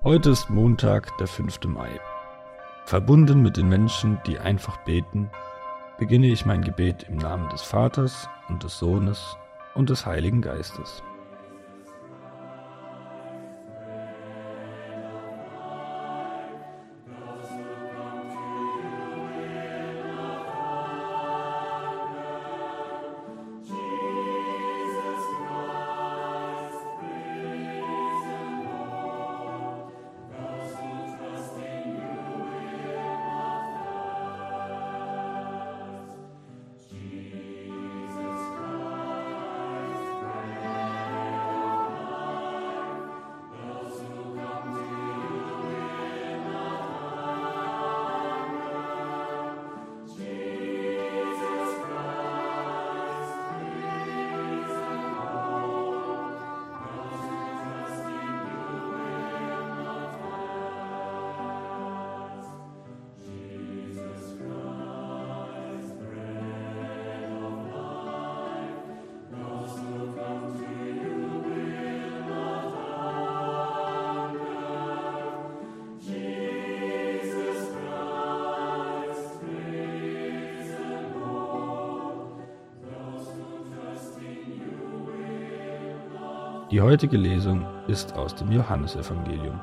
Heute ist Montag, der 5. Mai. Verbunden mit den Menschen, die einfach beten, beginne ich mein Gebet im Namen des Vaters und des Sohnes und des Heiligen Geistes. Die heutige Lesung ist aus dem Johannesevangelium.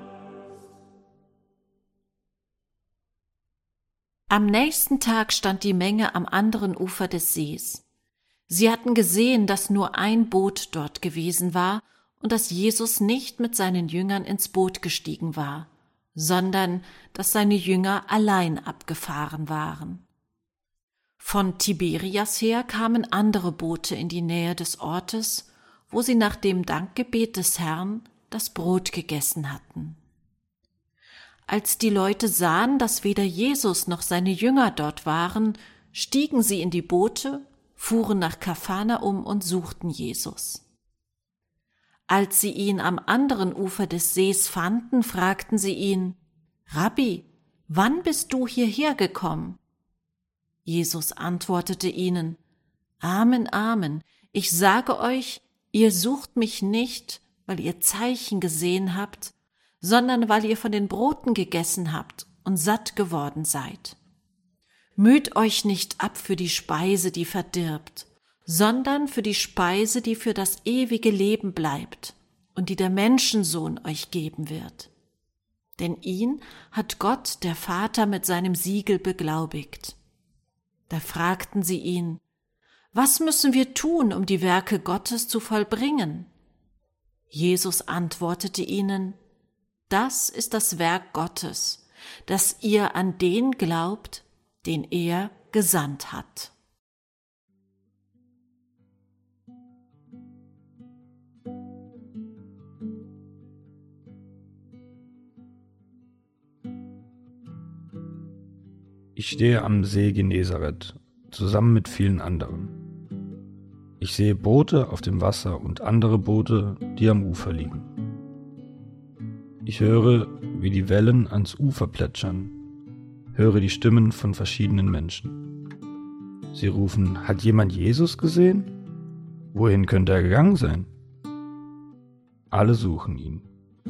Am nächsten Tag stand die Menge am anderen Ufer des Sees. Sie hatten gesehen, dass nur ein Boot dort gewesen war und dass Jesus nicht mit seinen Jüngern ins Boot gestiegen war, sondern dass seine Jünger allein abgefahren waren. Von Tiberias her kamen andere Boote in die Nähe des Ortes, wo sie nach dem Dankgebet des Herrn das Brot gegessen hatten. Als die Leute sahen, dass weder Jesus noch seine Jünger dort waren, stiegen sie in die Boote, fuhren nach Kapharnaum und suchten Jesus. Als sie ihn am anderen Ufer des Sees fanden, fragten sie ihn: Rabbi, wann bist du hierher gekommen? Jesus antwortete ihnen: Amen, Amen, ich sage euch, ihr sucht mich nicht, weil ihr Zeichen gesehen habt, sondern weil ihr von den Broten gegessen habt und satt geworden seid. Müht euch nicht ab für die Speise, die verdirbt, sondern für die Speise, die für das ewige Leben bleibt und die der Menschensohn euch geben wird. Denn ihn hat Gott, der Vater, mit seinem Siegel beglaubigt. Da fragten sie ihn: Was müssen wir tun, um die Werke Gottes zu vollbringen? Jesus antwortete ihnen: Das ist das Werk Gottes, dass ihr an den glaubt, den er gesandt hat. Ich stehe am See Genezareth, zusammen mit vielen anderen. Ich sehe Boote auf dem Wasser und andere Boote, die am Ufer liegen. Ich höre, wie die Wellen ans Ufer plätschern, höre die Stimmen von verschiedenen Menschen. Sie rufen: Hat jemand Jesus gesehen? Wohin könnte er gegangen sein? Alle suchen ihn.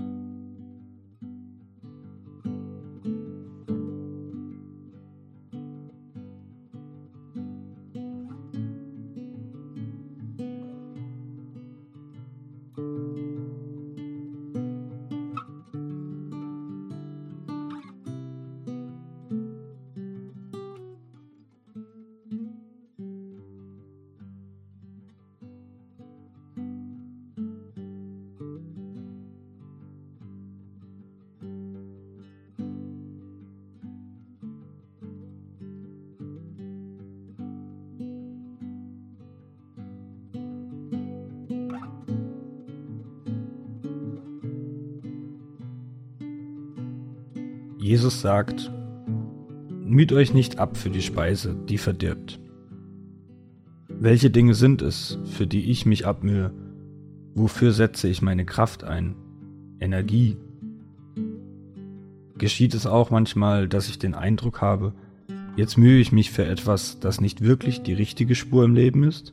Jesus sagt: Müht euch nicht ab für die Speise, die verdirbt. Welche Dinge sind es, für die ich mich abmühe? Wofür setze ich meine Kraft ein? Energie? Geschieht es auch manchmal, dass ich den Eindruck habe, jetzt mühe ich mich für etwas, das nicht wirklich die richtige Spur im Leben ist?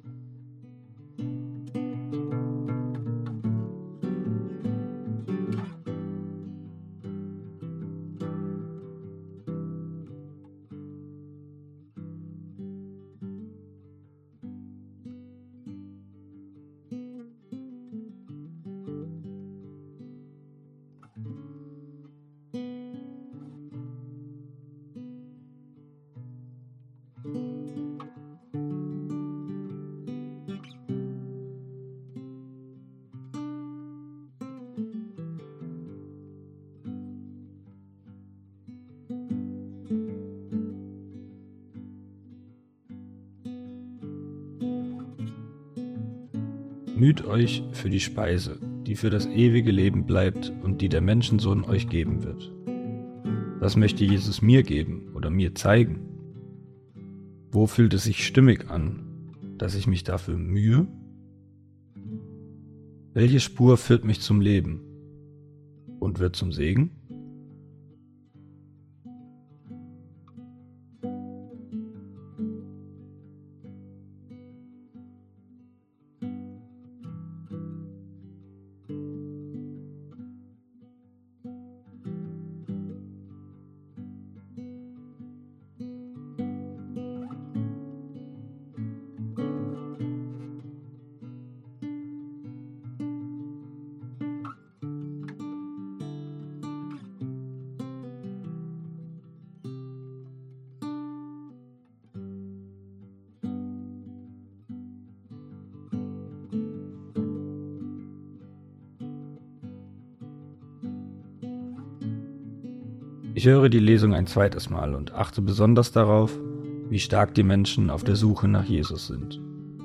Müht euch für die Speise, die für das ewige Leben bleibt und die der Menschensohn euch geben wird. Was möchte Jesus mir geben oder mir zeigen? Wo fühlt es sich stimmig an, dass ich mich dafür mühe? Welche Spur führt mich zum Leben und wird zum Segen? Ich höre die Lesung ein zweites Mal und achte besonders darauf, wie stark die Menschen auf der Suche nach Jesus sind.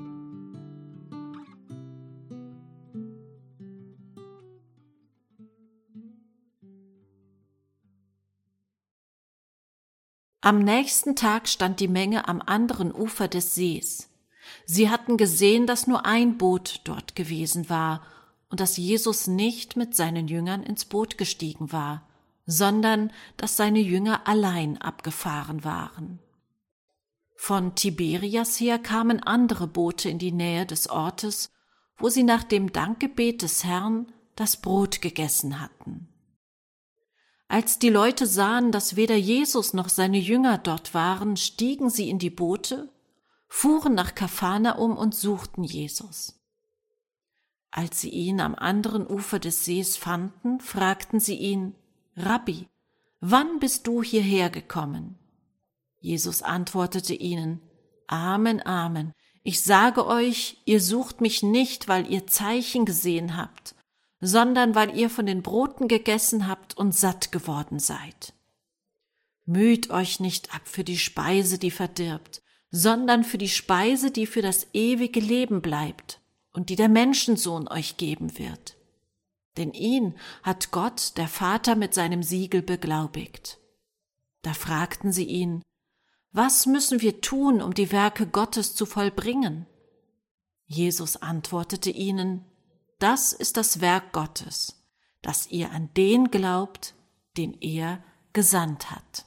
Am nächsten Tag stand die Menge am anderen Ufer des Sees. Sie hatten gesehen, dass nur ein Boot dort gewesen war und dass Jesus nicht mit seinen Jüngern ins Boot gestiegen war, sondern dass seine Jünger allein abgefahren waren. Von Tiberias her kamen andere Boote in die Nähe des Ortes, wo sie nach dem Dankgebet des Herrn das Brot gegessen hatten. Als die Leute sahen, dass weder Jesus noch seine Jünger dort waren, stiegen sie in die Boote, fuhren nach Kapharnaum und suchten Jesus. Als sie ihn am anderen Ufer des Sees fanden, fragten sie ihn: Rabbi, wann bist du hierher gekommen? Jesus antwortete ihnen: Amen, Amen, ich sage euch, ihr sucht mich nicht, weil ihr Zeichen gesehen habt, sondern weil ihr von den Broten gegessen habt und satt geworden seid. Müht euch nicht ab für die Speise, die verdirbt, sondern für die Speise, die für das ewige Leben bleibt und die der Menschensohn euch geben wird. Denn ihn hat Gott, der Vater, mit seinem Siegel beglaubigt. Da fragten sie ihn: Was müssen wir tun, um die Werke Gottes zu vollbringen? Jesus antwortete ihnen: Das ist das Werk Gottes, dass ihr an den glaubt, den er gesandt hat.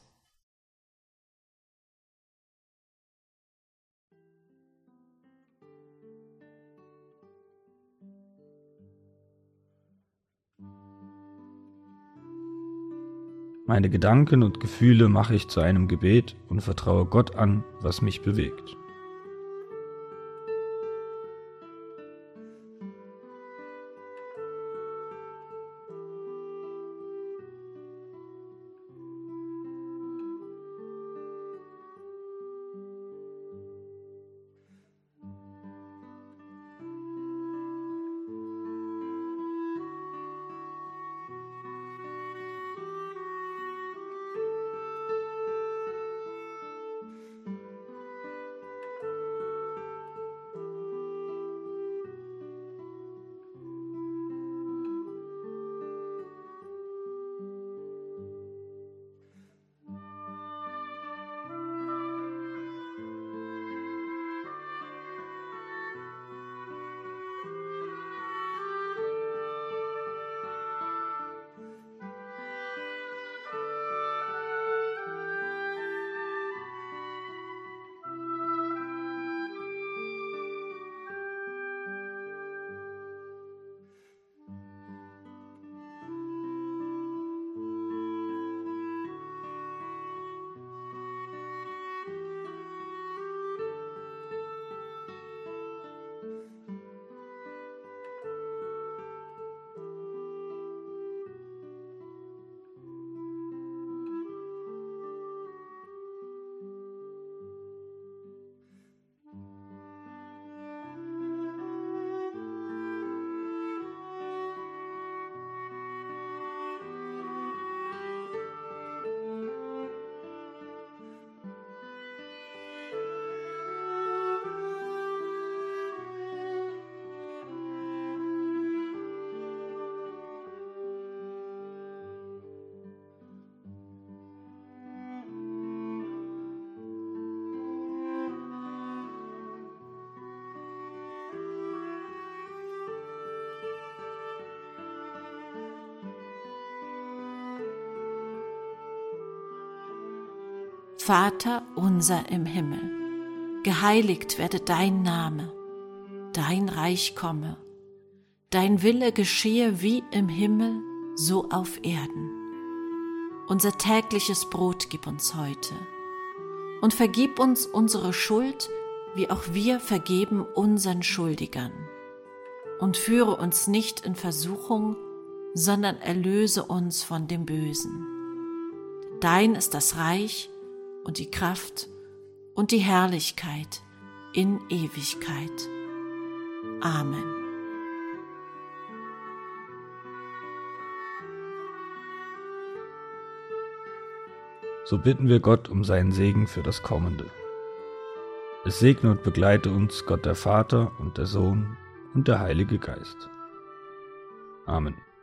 Meine Gedanken und Gefühle mache ich zu einem Gebet und vertraue Gott an, was mich bewegt. Vater unser im Himmel, geheiligt werde dein Name, dein Reich komme, dein Wille geschehe wie im Himmel, so auf Erden. Unser tägliches Brot gib uns heute und vergib uns unsere Schuld, wie auch wir vergeben unseren Schuldigern. Und führe uns nicht in Versuchung, sondern erlöse uns von dem Bösen. Dein ist das Reich und die Kraft und die Herrlichkeit in Ewigkeit. Amen. So bitten wir Gott um seinen Segen für das Kommende. Es segne und begleite uns Gott der Vater und der Sohn und der Heilige Geist. Amen.